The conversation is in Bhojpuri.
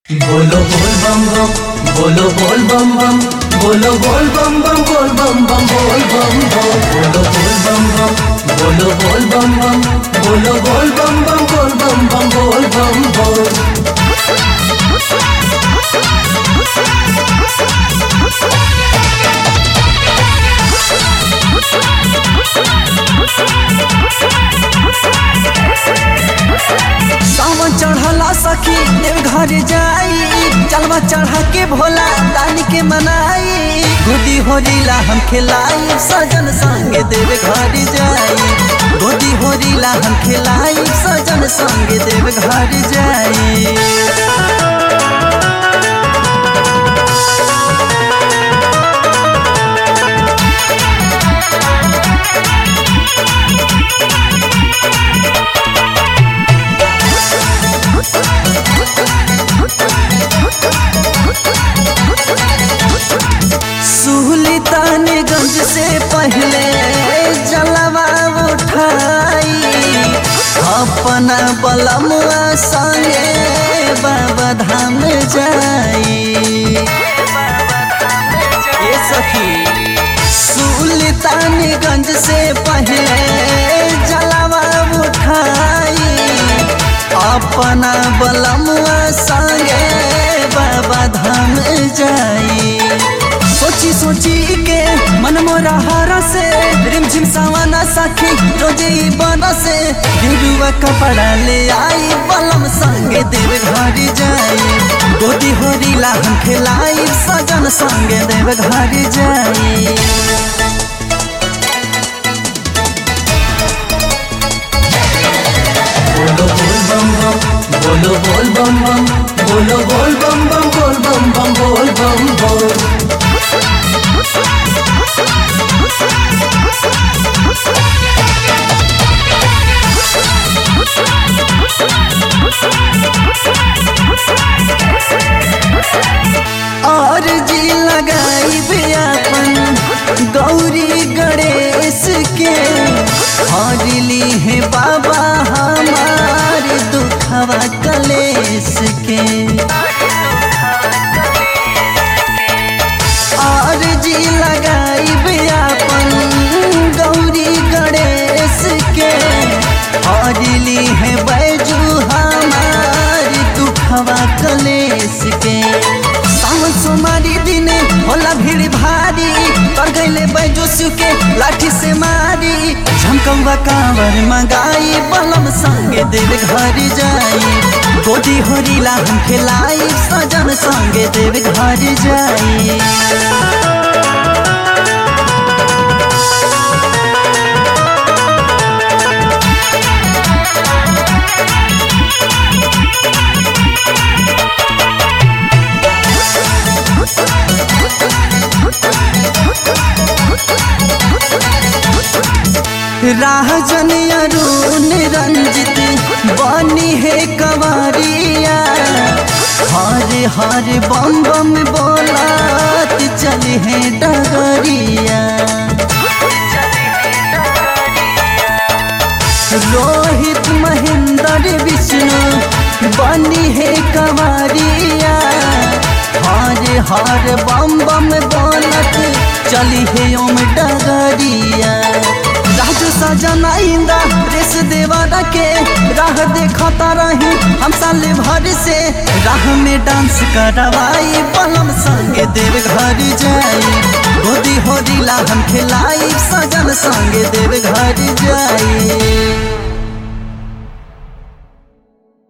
बोलो बोल बम बम, बोलो बोल बम बम, बोलो बोल बम बम, बोल बम बम, बोल बम बम, बोलो बोल बम बम, बोलो बोल बम बम, बोलो बोल बम बम, बोल बम बम, बोल बम बम। सावन चढ़ला सखी देवघर जाई, चलवा चढ़ा के भोला दानी के मनाई। गोदी होरीला हम खिलाई, सजन संग देवघर जाई। गोदी होरीला हम खिलाई, सजन संग देवघर जाई। सुल्तानगंज से पहले जलवा उठाई, अपना बलमुआ संगे बाबा धाम जाई। ये सखी सुल्तानगंज से पहले जलवा उठाई, अपना बलमुआ संगे बाबा धाम जाई। सोची सोची के मन मोरा हारा से रिमझिम सावाना साखी रोजे बना से गिरुआ कपड़ा ले आई, बलम संगे देवघर जाई। गोदी होरीला हम खिलाई, सजन संगे देवघर जाई। बोलो बोल बम बम, बोलो बोल बम बम, बोलो बोल बम बम, बोल बम बम, बोल बम बम। और जी लगाई अपन गौरी गणेश के, हरली है बाबा हमार दुखवा कलेश के। और जी लगाई अपन गौरी गणेश के, हरली है बैजू हमार दुखवा कलेश के। सावन सोमारी दिने होला भीड़ भारी, कर गईले बैजू के लाठी से मारी। झमकौवा कांवर मंगाई, बलम संगे देवघर जाई। गोदी होरीला हम खिलाई, सजन संगे देवघर जाई। राजन अरुण रंजित बनी है कंवरिया, हर हर बम बम बोलात चले है डगरिया। रोहित महेंद्र विष्णु बनी है कंवरिया, हर हर बम बम बोलत चली है ओम डगरिया। राजू सजना इंदा रेस देवारा के राह देखता रही हम साल भर से। राह में डांस करवाई, बलम संगे देवघर जाई। गोदी होरीला हम खिलाई, सजन संगे देवघर जाई।